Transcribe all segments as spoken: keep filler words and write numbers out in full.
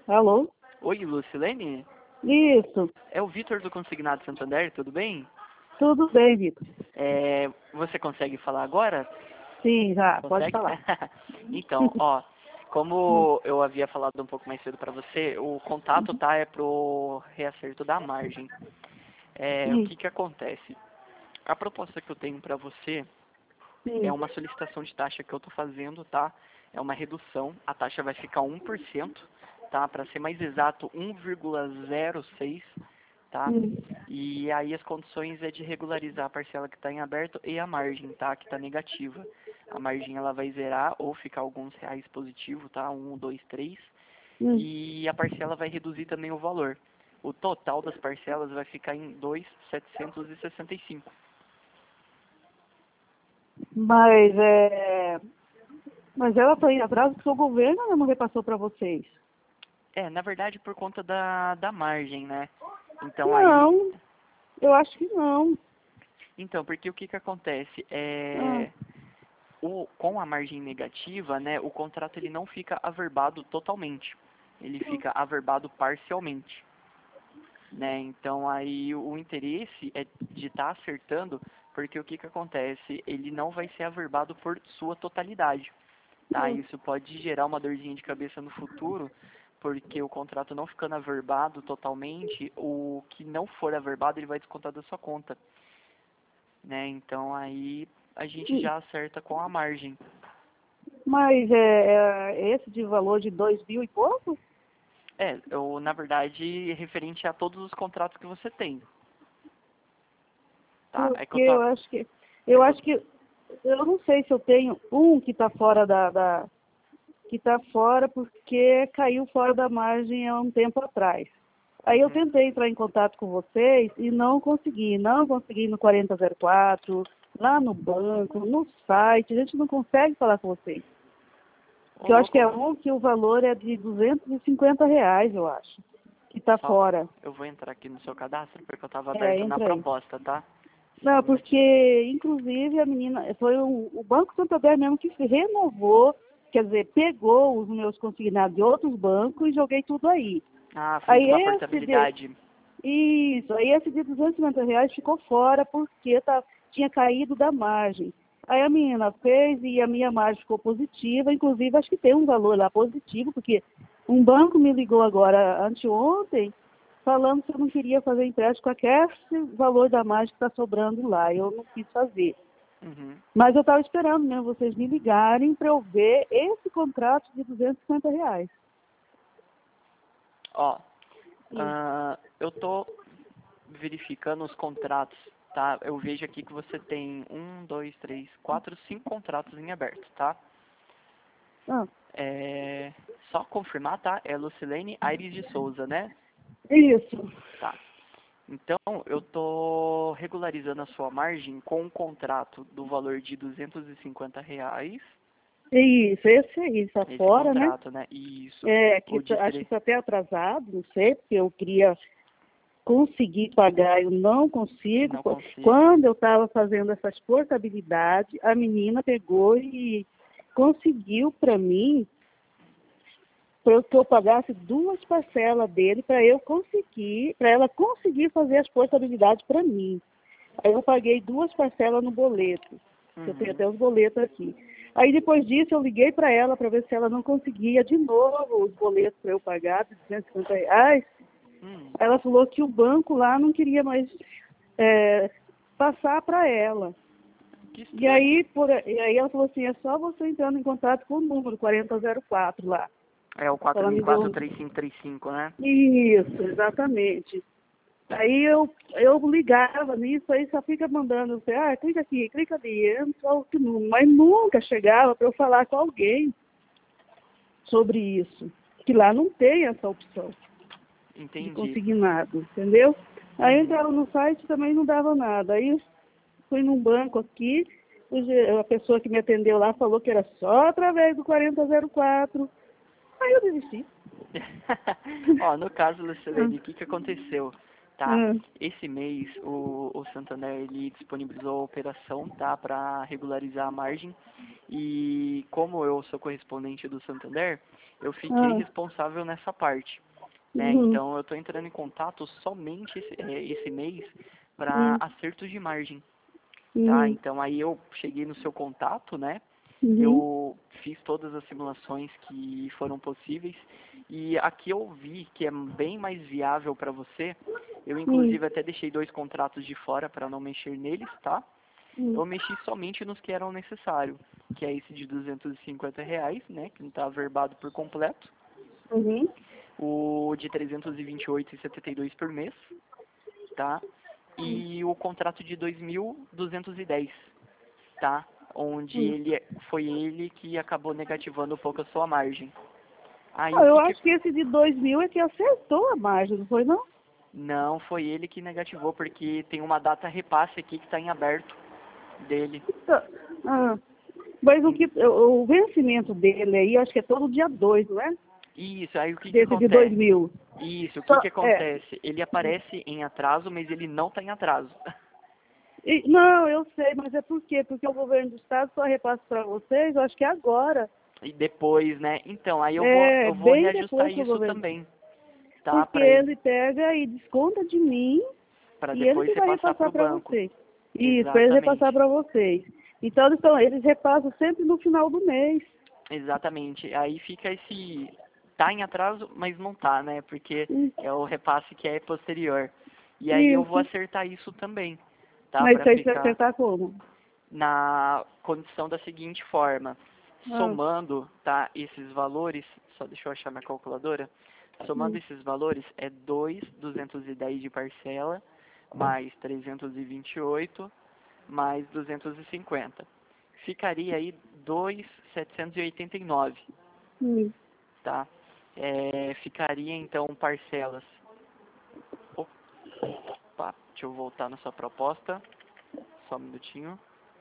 Alô? Oi, Lucilene? Isso. É o Vitor do Consignado Santander, tudo bem? Tudo bem, Vitor? É, você consegue falar agora? Sim, já, pode Consegue? falar. Então, ó, Hum, como eu havia falado um pouco mais cedo para você, o contato tá é pro reacerto da margem. É, o Sim, que que acontece? A proposta que eu tenho para você é sim, uma solicitação de taxa que eu tô fazendo, tá? É uma redução, a taxa vai ficar um por cento, tá? Para ser mais exato, um vírgula zero seis, tá? sim. E aí as condições é de regularizar a parcela que está em aberto e a margem, tá? Que está negativa. A margem ela vai zerar ou ficar alguns reais positivo, tá? Um, dois, três. Hum. E a parcela vai reduzir também o valor. O total das parcelas vai ficar em dois mil setecentos e sessenta e cinco. Mas, é... Mas ela está em atraso porque o governo não repassou para vocês. É, na verdade por conta da, da margem, né? Então aí, Não, eu acho que não. então, porque o que que acontece? Ah, É, o, com a margem negativa, né, o contrato ele não fica averbado totalmente. Ele fica averbado parcialmente, né? Então aí o interesse é de estar acertando, porque o que que acontece? Ele não vai ser averbado por sua totalidade, tá? hum. Isso pode gerar uma dorzinha de cabeça no futuro, porque o contrato não ficando averbado totalmente, o que não for averbado ele vai descontar da sua conta, né? Então aí a gente já acerta com a margem. Mas é, é esse de valor de dois mil e pouco? É, eu, na verdade, referente a todos os contratos que você tem, tá? É que Porque eu eu tô, acho que... é Eu que eu, acho que... Eu não sei se eu tenho um que está fora da, da, que está fora porque caiu fora da margem há um tempo atrás. Aí eu uhum. tentei entrar em contato com vocês e não consegui. Não consegui no quarenta zero quatro, lá no banco, no site. A gente não consegue falar com vocês. Ô Que eu acho que é louco, um que o valor é de duzentos e cinquenta reais, eu acho. Que está só, fora. eu vou entrar aqui no seu cadastro porque eu tava É, aberto na entra aí. proposta, tá? Só Não, um minutinho. porque, inclusive, a menina, foi o, o Banco Santander mesmo que renovou, quer dizer, pegou os meus consignados de outros bancos e joguei tudo aí. Ah, fez Aí uma esse de, portabilidade. isso, aí esse de duzentos e cinquenta reais ficou fora porque tá, tinha caído da margem. Aí a menina fez e a minha margem ficou positiva, inclusive acho que tem um valor lá positivo, porque um banco me ligou agora anteontem, falando que eu não queria fazer empréstimo com aquele valor da margem que está sobrando lá. Eu não quis fazer. Uhum. Mas eu estava esperando mesmo vocês me ligarem para eu ver esse contrato de duzentos e cinquenta reais. Ó, Hum. ah, eu tô verificando os contratos, tá? Eu vejo aqui que você tem um, dois, três, quatro, cinco contratos em aberto, tá? Ah, É, só confirmar, tá? É Lucilene Aires de Souza, né? isso. Tá. Então, eu tô regularizando a sua margem com um contrato do valor de duzentos e cinquenta reais. Isso, esse aí, está Esse fora, né? contrato, né? Isso. É, que O de tá- acho que tre... está até atrasado, não sei, porque eu queria conseguir pagar, eu não E consigo. não consigo. Quando eu estava fazendo essas portabilidades, a menina pegou e conseguiu para mim, para que eu pagasse duas parcelas dele para eu conseguir, para ela conseguir fazer as portabilidades para mim. Aí eu paguei duas parcelas no boleto. Eu tenho Uhum. até os boletos aqui. Aí depois disso eu liguei para ela para ver se ela não conseguia de novo os boletos para eu pagar de duzentos e cinquenta reais. Hum, Ela falou que o banco lá não queria mais é, passar para ela. que E estranho. aí, por, e aí ela falou assim, é só você entrando em contato com o número quarenta zero quatro lá. É o Ela me quatro quatro deu três cinco três cinco, né? isso, exatamente. Aí eu, eu ligava nisso, aí só fica mandando, você, ah, clica aqui, clica ali, entra outro número. Mas nunca chegava para eu falar com alguém sobre isso. Que lá não tem essa opção de Entendi. consignado, entendeu? Aí eu Uhum. entrava no site também não dava nada. Aí fui num banco aqui, o ge- a pessoa que me atendeu lá falou que era só através do quarenta zero quatro. Aí eu desisti. Ó, no caso, Lucilene, o que que aconteceu? tá? Hum. Esse mês o, o Santander ele disponibilizou a operação, tá, para regularizar a margem. E como eu sou correspondente do Santander, eu fiquei Ah. responsável nessa parte, né? Uhum. Então eu estou entrando em contato somente esse, é, esse mês para Uhum. acertos de margem, tá? Uhum. Então aí eu cheguei no seu contato, né? Uhum. Eu fiz todas as simulações que foram possíveis e aqui eu vi que é bem mais viável para você. Eu Uhum. inclusive até deixei dois contratos de fora para não mexer neles, tá? Uhum. Eu mexi somente nos que eram necessários, que é esse de duzentos e cinquenta reais, né, que não está averbado por completo, Uhum. o de trezentos e vinte e oito reais e setenta e dois centavos por mês, tá? E o contrato de dois mil duzentos e dez, tá? Onde Uhum. ele é- foi ele que acabou negativando um pouco a sua margem. Aí Ah, o eu que que acho que esse de dois mil é que acertou a margem, não foi não? não foi ele que negativou porque tem uma data repasse aqui que está em aberto dele. Então, ah, mas o, que, o, o vencimento dele aí, eu acho que é todo dia dois, não é? Isso, aí o que que Desse de dois acontece? mil. Isso, o que Só, que é. acontece? Ele aparece em atraso, mas ele não está em atraso. E- não, eu sei, mas é por quê? Porque o governo do estado só repassa para vocês, eu acho que é agora. E depois, né? Então, aí eu vou, É, eu vou bem reajustar depois que o isso governo. também, tá? Porque Para ele pega e desconta de mim para e ele depois que vai repassar para repassar o para banco. vocês. Isso, para ele Exatamente, repassar para vocês. Então, eles, tão, eles repassam sempre no final do mês. exatamente. Aí fica esse tá em atraso, mas não tá, né? Porque Hum, é o repasse que é posterior. E aí eu vou Isso. acertar isso também, tá? Mas Para isso aí você ficar você tá como? na condição da seguinte forma, Ah, somando, tá, esses valores, só deixa eu achar minha calculadora, somando hum, esses valores é dois mil duzentos e dez de parcela, mais trezentos e vinte e oito, mais duzentos e cinquenta. Ficaria aí dois mil setecentos e oitenta e nove, hum. tá? É, ficaria então parcelas. Opa, deixa eu voltar na sua proposta, só um minutinho.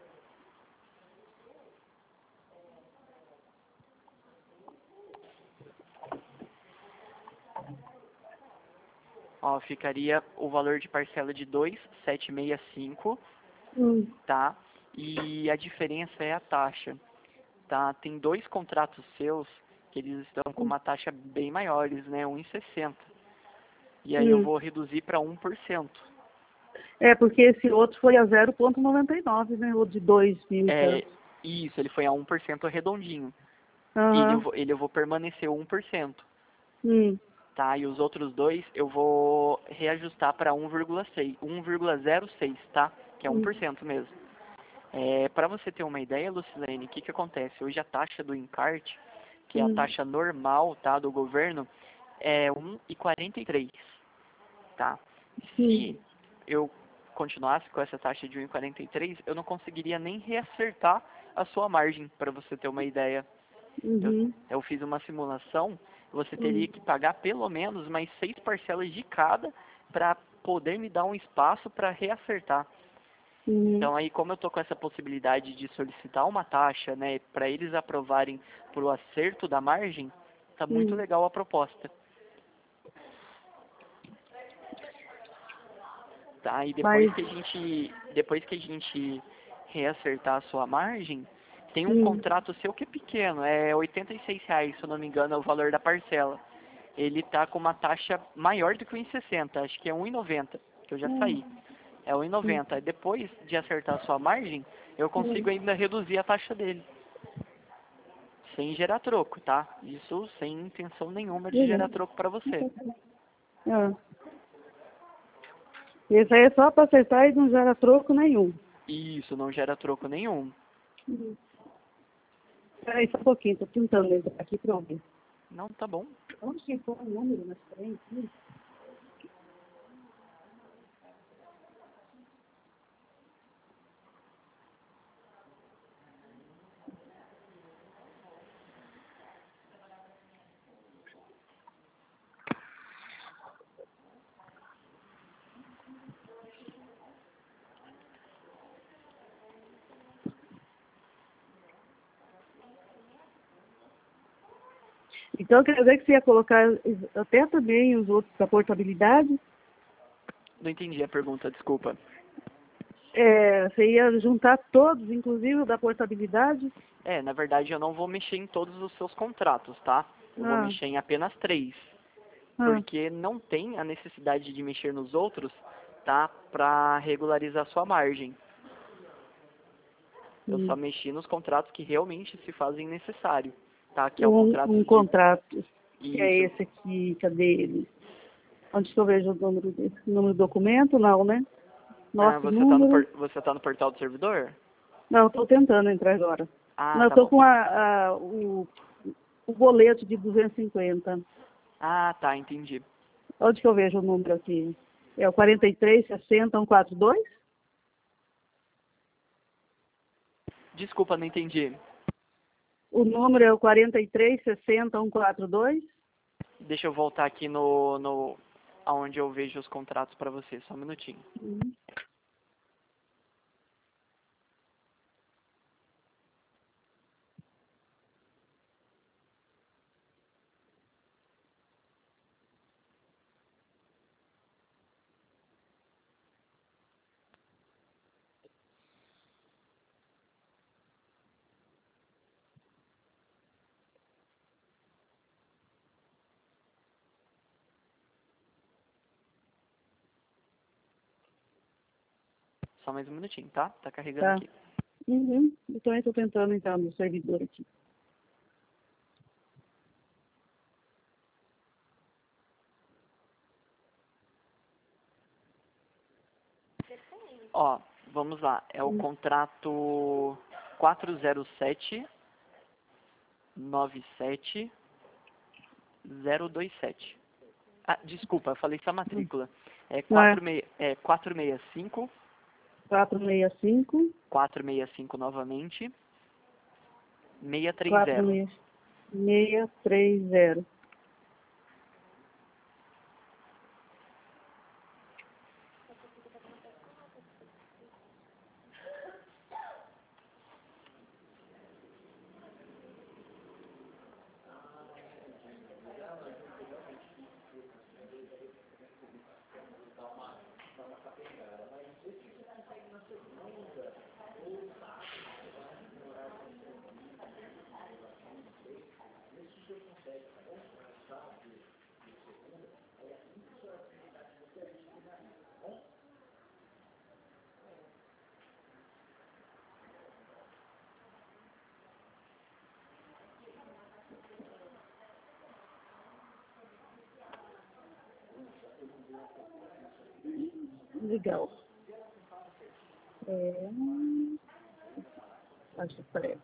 Ó, ficaria o valor de parcela de dois mil setecentos e sessenta e cinco, Hum, tá? E a diferença é a taxa, tá? Tem dois contratos seus que eles estão com hum, uma taxa bem maiores, né? um vírgula sessenta. E aí eu hum. vou reduzir para um por cento. É, porque esse outro foi a zero vírgula noventa e nove, né? O de dois mil e É, tanto. isso, ele foi a um por cento redondinho. Ele, eu Aham. vou- ele eu vou permanecer um por cento, Hum, tá? E os outros dois eu vou reajustar para um vírgula seis, um vírgula zero seis, tá? Que é um hum, por cento mesmo. É, para você ter uma ideia, Lucilene, o que, que acontece? Hoje a taxa do encarte, que é a hum, taxa normal, tá, do governo, é um vírgula quarenta e três, tá? hum, Se eu continuasse com essa taxa de um vírgula quarenta e três, eu não conseguiria nem reacertar a sua margem, para você ter uma ideia. Eu, uhum, eu fiz uma simulação, você teria hum, que pagar pelo menos mais seis parcelas de cada para poder me dar um espaço para reacertar. uhum, Então aí como eu estou com essa possibilidade de solicitar uma taxa, né, para eles aprovarem para o acerto da margem, tá muito hum. legal a proposta. Tá? E depois Mas, que a gente, depois que a gente reacertar a sua margem, tem um hum, contrato seu que é pequeno, é oitenta e seis reais, se eu não me engano, é o valor da parcela. Ele tá com uma taxa maior do que o um vírgula sessenta, acho que é um vírgula noventa, que eu já hum, saí. É um vírgula hum, noventa. Depois de acertar a sua margem, eu hum, consigo ainda reduzir a taxa dele. Sem gerar troco, tá? Isso sem intenção nenhuma de gerar uhum. troco para você. Ah, esse aí é só para acertar e não gera troco nenhum. Isso, não gera troco nenhum. Uhum. Peraí só um pouquinho, tô tentando entrar aqui para ouvir. Não, tá bom. Onde que foi o número na frente? Então, quer dizer que você ia colocar até também os outros para portabilidade? Não entendi a pergunta, desculpa. É, você ia juntar todos, inclusive o da portabilidade? É, na verdade eu não vou mexer em todos os seus contratos, tá? Eu vou Ah, mexer em apenas três. ah, Porque não tem a necessidade de mexer nos outros, tá? Para regularizar sua margem. Eu só hum. mexi nos contratos que realmente se fazem necessário, tá? Que é o um, contrato um de... contrato, que é Isso. esse aqui, cadê ele? Onde que eu vejo o número desse? Número do documento? Não, né? Ah, Nosso você tá no, número? por... você tá no portal do servidor? Não, estou tentando entrar agora. Ah, Não, tá estou bom. com a, a- o, o boleto de duzentos e cinquenta. Ah, tá, entendi. Onde que eu vejo o número aqui? É o quarenta e três sessenta cento e quarenta e dois? Desculpa, não entendi. O número é o quarenta e três sessenta cento e quarenta e dois? Deixa eu voltar aqui no, no aonde eu vejo os contratos para você, só um minutinho. Uhum. Só mais um minutinho, tá? Tá carregando Tá. aqui. Uhum. Eu também estou tentando entrar no servidor aqui. Ó, vamos lá. É o Hum. contrato quatro zero sete nove sete zero dois sete. Ah, desculpa, eu falei essa Hum. matrícula. É Não é? quatro seis, é quatro seis cinco, quatrocentos e sessenta e cinco, quatro seis cinco novamente, seis três zero. quatrocentos e sessenta e três. Legal. É... Acho que parece.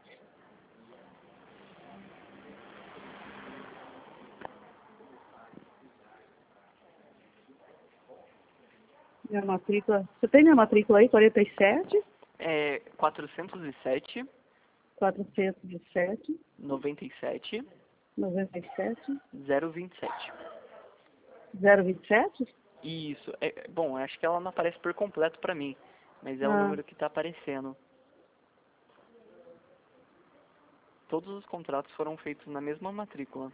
Minha matrícula. Você tem minha matrícula aí? quarenta e sete, É quatrocentos e sete, quatrocentos e sete, noventa e sete, noventa e sete, zero vinte e sete. zero vinte e sete? Isso. É, bom, acho que ela não aparece por completo pra mim, mas é o Ah, número que tá aparecendo. Todos os contratos foram feitos na mesma matrícula.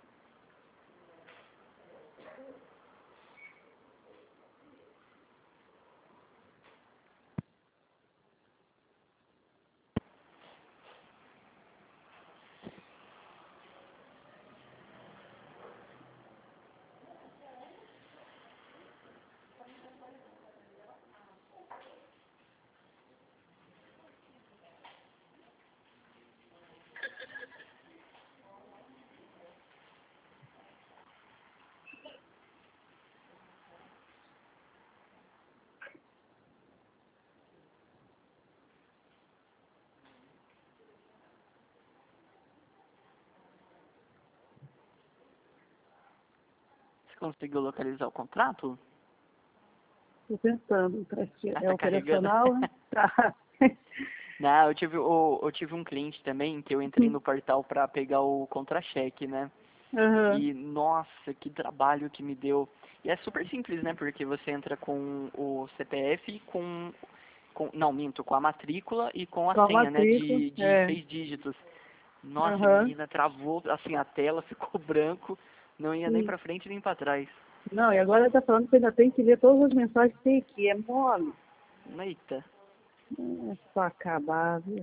Você conseguiu localizar o contrato? estou pensando. Parece que Ah, é tá carregando. operacional, né? Tá. Não, eu tive, o- eu tive um cliente também que eu entrei no portal pra pegar o contra-cheque, né? Aham. E, nossa, que trabalho que me deu. E é super simples, né? Porque você entra com o C P F, com, com não, minto, com a matrícula e com a Com a senha, né? matrícula. De, de É. seis dígitos. Nossa, Aham. menina, travou, assim, a tela ficou branco, não ia nem Sim. pra frente nem pra trás. Não, e agora está falando que ainda tem que ler todas as mensagens que tem aqui. É mole. Eita. É só acabar, viu?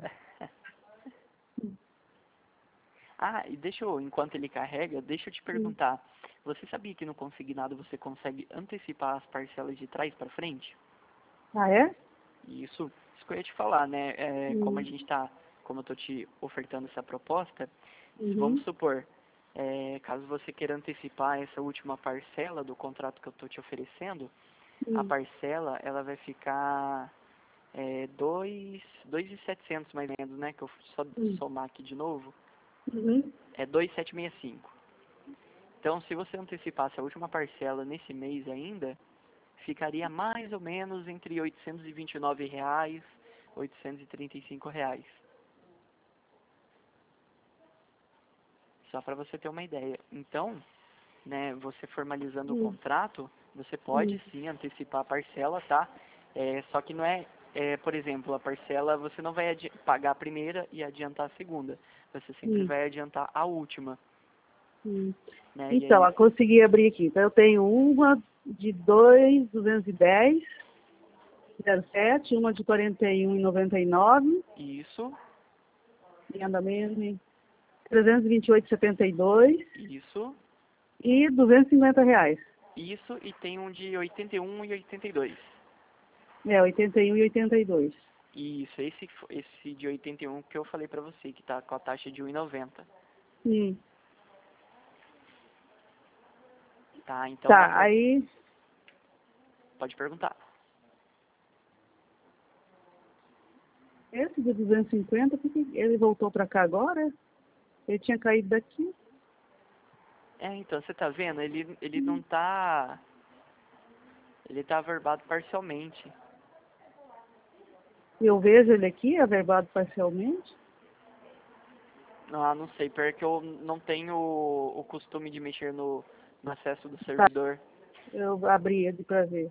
Ah, e deixa eu, enquanto ele carrega, deixa eu te Hum. perguntar. Você sabia que no consignado você consegue antecipar as parcelas de trás para frente? Ah, é? Isso, isso que eu ia te falar, né? É, como a Hum. gente tá, como eu tô te ofertando essa proposta, se vamos Uhum. supor, é, caso você queira antecipar essa última parcela do contrato que eu tô te oferecendo, a Hum. parcela ela vai ficar é, dois dois mil e setecentos mais ou menos, né? Que eu só Hum. somar aqui de novo, Uhum. é dois mil setecentos e sessenta e cinco. Então, se você antecipasse a última parcela nesse mês ainda, ficaria mais ou menos entre oitocentos e vinte e nove reais, oitocentos e trinta e cinco reais. Só para você ter uma ideia. Então, né, você formalizando o Hum. contrato, você pode Hum. sim antecipar a parcela, tá? É, só que não é, é, por exemplo, a parcela você não vai adi- pagar a primeira e adiantar a segunda. Você sempre Hum. vai adiantar a última, Hum. né? E Então, aí, eu consegui abrir aqui. Então, eu tenho uma de dois mil duzentos e dez, zero sete, uma de quarenta e um e noventa e nove, isso, em andamento, em trezentos e vinte e oito e setenta e dois isso, e duzentos e cinquenta reais. isso, e tem um de oitenta e um e oitenta e dois. É, oitenta e um e oitenta e dois. Isso, esse, fo- esse de oitenta e um que eu falei pra você, que tá com a taxa de um e noventa. Hum. Tá, então na Tá, pro... aí, pode perguntar. esse de duzentos e cinquenta, por que ele voltou para cá agora? Ele tinha caído daqui. É, então, você tá vendo? Ele, ele não tá... Ele tá averbado parcialmente. Eu vejo ele aqui, averbado parcialmente. Ah, não sei, porque eu não tenho o, o costume de mexer no, no acesso do Tá, servidor. eu abri ele para ver.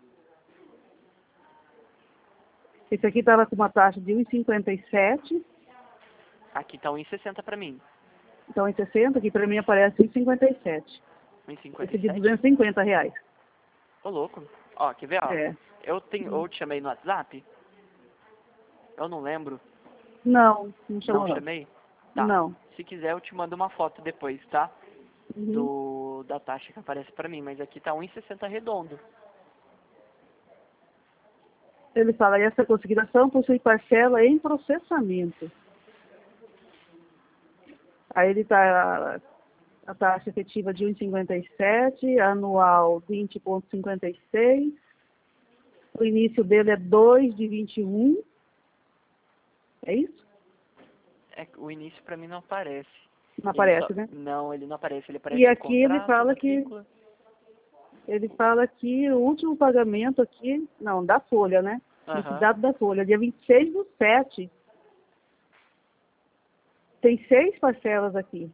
Esse aqui estava com uma taxa de um e cinquenta e sete, Aqui tá um e sessenta pra mim. então em sessenta, aqui para mim aparece um e cinquenta e sete. um e cinquenta Esse e de sete duzentos e cinquenta reais. Ô, louco. Ó, quer ver, ó? É. Eu, tenho, Hum. eu te chamei no WhatsApp? Eu não lembro. Não, não Não chamou não. chamei? Tá. Não. Se quiser, eu te mando uma foto depois, tá? Uhum. Do, da taxa que aparece pra mim. Mas aqui tá um e sessenta redondo. Ele fala, essa consignação possui parcela em processamento. Aí ele está a taxa efetiva de um e cinquenta e sete, anual vinte vírgula cinquenta e seis, o início dele é dois de vinte e um, é isso? É, o início pra mim não aparece. Não Ele só... aparece, né? Não, ele não aparece. Ele E aparece o aqui ele contrato, fala que matrícula. ele fala que o último pagamento aqui, não, da folha, né? Aham, Liquidado da folha, dia vinte e seis do sete. Tem seis parcelas aqui.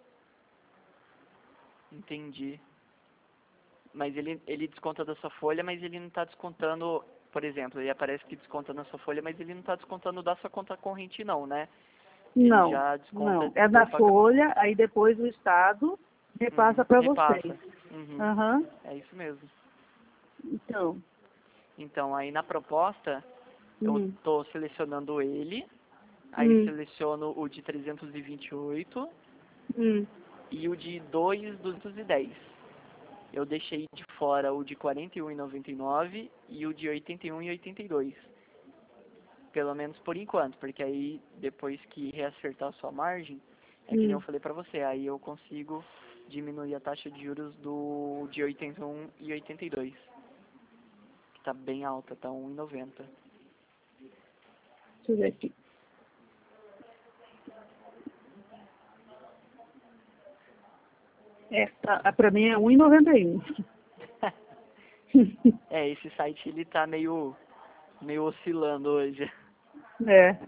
entendi. Mas ele, ele desconta da sua folha, mas ele não tá descontando, por exemplo, ele aparece que desconta na sua folha, mas ele não tá descontando da sua conta corrente não, né? Ele Não, já desconta não. É do da pagamento. folha, aí depois o Estado repassa Uhum, para vocês. repassa. Uhum, Aham. é isso mesmo. Então. Então, aí na proposta, eu Hum, tô selecionando ele, aí hum, seleciono o de trezentos e vinte e oito hum. e o de dois mil duzentos e dez. Eu deixei de fora o de quarenta e um e noventa e nove e o de oitenta e um e oitenta e dois. Pelo menos por enquanto, porque aí depois que reacertar a sua margem, é que nem eu Hum. falei pra você, aí eu consigo diminuir a taxa de juros do de oitenta e um e oitenta e dois, que tá bem alta, tá um e noventa. Deixa eu ver aqui. É, tá, para mim é um e noventa e um. É, esse site ele tá meio meio oscilando hoje. É.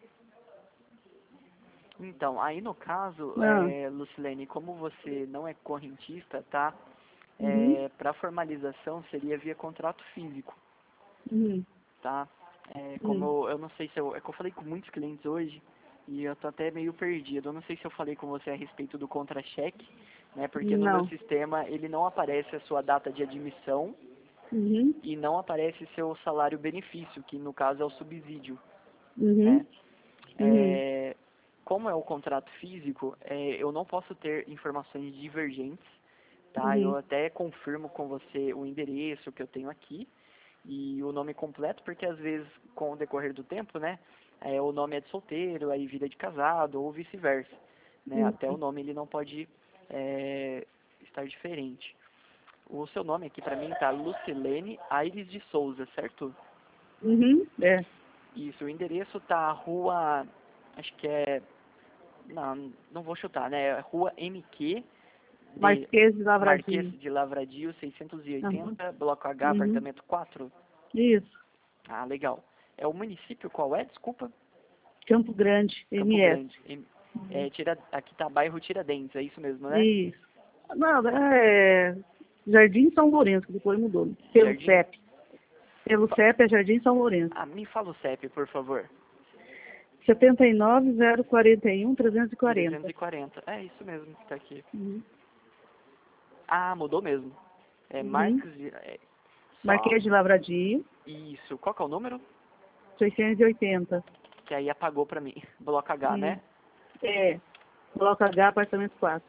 Então, aí no caso, Ah. é, Lucilene, como você não é correntista, tá? Uhum. É, para formalização seria via contrato físico, Uhum. tá? É, como Uhum. eu, eu não sei se eu, é que eu falei com muitos clientes hoje e eu tô até meio perdido. Eu não sei se eu falei com você a respeito do contra-cheque né? Porque no Não. meu sistema ele não aparece a sua data de admissão Uhum. e não aparece seu salário-benefício, que no caso é o subsídio, Uhum. né? Uhum. É, como é o contrato físico, é, eu não posso ter informações divergentes, tá? Eu Uhum. até confirmo com você o endereço que eu tenho aqui e o nome completo, porque às vezes, com o decorrer do tempo, né, é, o nome é de solteiro, aí vira de casado, ou vice-versa, né? Uhum. Até o nome ele não pode é, estar diferente. O seu nome aqui para mim tá Lucilene Aires de Souza, certo? Uhum. É. Isso, o endereço tá rua, acho que é, não, não vou chutar, né? Rua M Q de Marquês de Marquês Lavradio. de Lavradio, seiscentos e Uhum. oitenta, bloco H, Uhum. apartamento quatro. Isso. Ah, legal. É o município qual é? Desculpa. Campo Grande, Campo M S. Grande. Em- É, Tira, aqui tá bairro Tiradentes, é isso mesmo, né? Isso. Não, é Jardim São Lourenço, que depois mudou. Pelo Jardim. C E P. Pelo Fa- C E P é Jardim São Lourenço. Ah, me fala o C E P, por favor. setenta e nove, zero quarenta e um, trezentos e quarenta. trezentos e quarenta. É isso mesmo que tá aqui. Uhum. Ah, mudou mesmo. É Uhum. Marcos. de- É, só. Marquês de Lavradio, Isso. Qual que é o número? seiscentos e oitenta. Que aí apagou pra mim. Bloco H, Hum. né? É. Bloco H, apartamento quatro.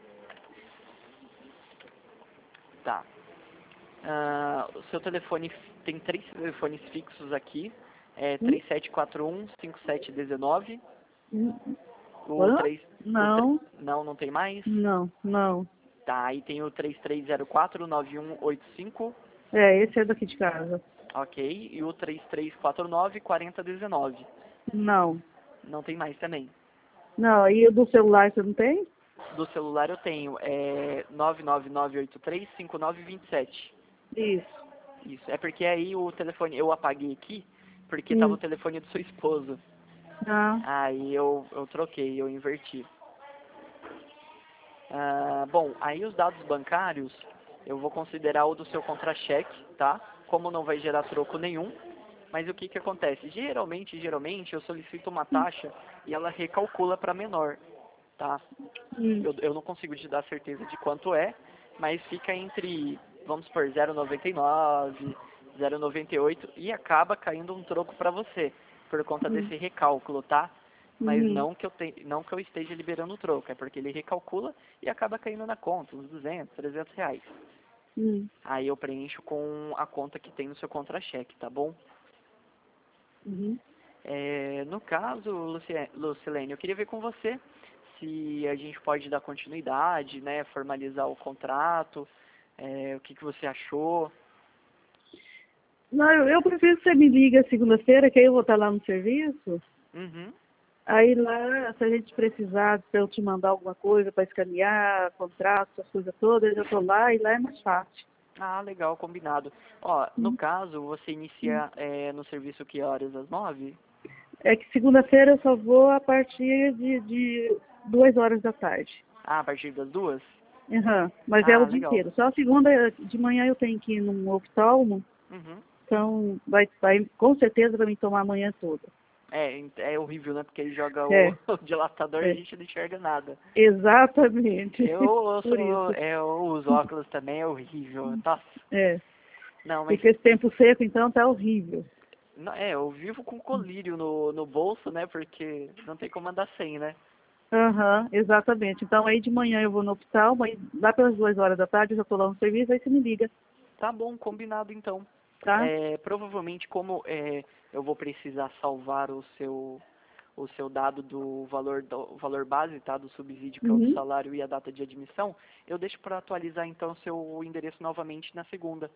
Tá. Ah, o seu telefone tem três telefones fixos aqui. É Hum? três sete quatro um, cinco sete um nove. Hum. O Hã? três. O tre- Não, não, não tem mais. não, não. Tá, aí tem o três três zero quatro, nove um oito cinco. É, esse é daqui de casa. Ok. E o três três quatro nove, quatro zero um nove. Não. Não tem mais também. Não, e o do celular você não tem? Do celular eu tenho. É nove nove nove oito três, cinco nove dois sete. Isso. Isso. É porque aí o telefone eu apaguei aqui porque tava Hum. o telefone do seu esposo. Ah, Aí eu, eu troquei, eu inverti. Ah, bom, aí os dados bancários eu vou considerar o do seu contra-cheque, tá? Como não vai gerar troco nenhum. Mas o que que acontece? Geralmente, geralmente eu solicito uma taxa e ela recalcula para menor, tá? hum. Eu, eu não consigo te dar certeza de quanto é, mas fica entre, vamos por zero vírgula noventa e nove, zero vírgula noventa e oito e acaba caindo um troco para você por conta Hum. desse recálculo, tá? Mas Uhum. não que eu te, não que eu esteja liberando o troco, é porque ele recalcula e acaba caindo na conta, uns duzentos, trezentos reais. Hum. Aí eu preencho com a conta que tem no seu contra-cheque, tá bom? Uhum. É, no caso, Luci- Lucilene, eu queria ver com você se a gente pode dar continuidade, né, formalizar o contrato, é, o que, que você achou. Não, eu, eu prefiro que você me ligue segunda-feira, que aí eu vou estar lá no serviço. Uhum. Aí lá, se a gente precisar, se eu te mandar alguma coisa para escanear, contrato, essas coisas todas, eu tô lá e lá é mais fácil. Ah, legal, combinado. Ó, no Hum. caso, você Hum. inicia é, no serviço que horas? Às nove? É que segunda-feira eu só vou a partir de, de duas horas da tarde. Ah, a partir das duas? Uhum. Mas é o Ah, dia legal. inteiro. Só a segunda de manhã eu tenho que ir num oftalmo, Uhum. então vai, vai com certeza vai me tomar a manhã toda. É, é horrível, né? Porque ele joga o, É, o dilatador e a é. gente não enxerga nada. Exatamente. Eu, eu, Por sou, isso. é, eu uso óculos também, é horrível. Nossa. É. Não, E mas com esse tempo seco, então, tá horrível. não, é, eu vivo com colírio no, no bolso, né? Porque não tem como andar sem, né? Aham, exatamente. Então aí de manhã eu vou no hospital, mas lá pelas duas horas da tarde eu já tô lá no serviço, aí você me liga, Tá bom, combinado então. tá? É, provavelmente como é, eu vou precisar salvar o seu o seu dado do valor do valor base, tá? Do subsídio que é o do Uhum. salário e a data de admissão, eu deixo para atualizar então seu endereço novamente na segunda,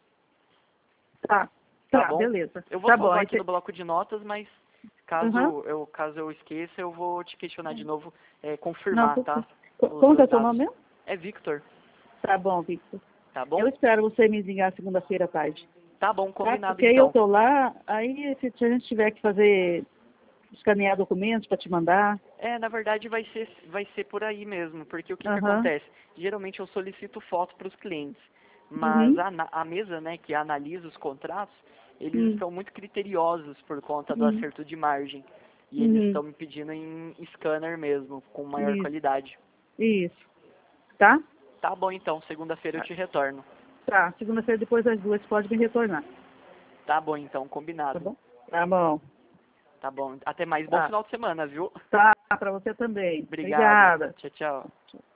Tá, tá tá, bom? beleza. Eu vou Tá bom, salvar aí aqui você... no bloco de notas, mas Aham. caso eu caso eu esqueça, eu vou te questionar de novo, é, Não, confirmar, tudo tá? bem. Co- Os Como que é seus o seu dados. nome mesmo? É Victor, Tá bom, Victor. tá Eu bom? espero você me ligar segunda-feira à tarde, Tá bom, tá? combinado Porque aí eu então. tô lá, aí se a gente tiver que fazer, escanear documentos para te mandar. É, na verdade vai ser, vai ser por aí mesmo, porque o que que Aham. acontece? Geralmente eu solicito foto para os clientes, mas Uhum. a, ana- a mesa, né, que analisa os contratos, eles Uhum. são muito criteriosos por conta do Uhum. acerto de margem, e eles Uhum. estão me pedindo em scanner mesmo, com maior Isso. qualidade. Isso. tá? Tá bom, então. Segunda-feira eu te retorno. Tá, segunda-feira depois das duas pode me retornar. Tá bom, então. Tá Combinado. bom? Tá bom. Tá bom. Até mais. Bom Tá, final de semana, viu? tá pra você também. Obrigado. Obrigada. Tchau, tchau.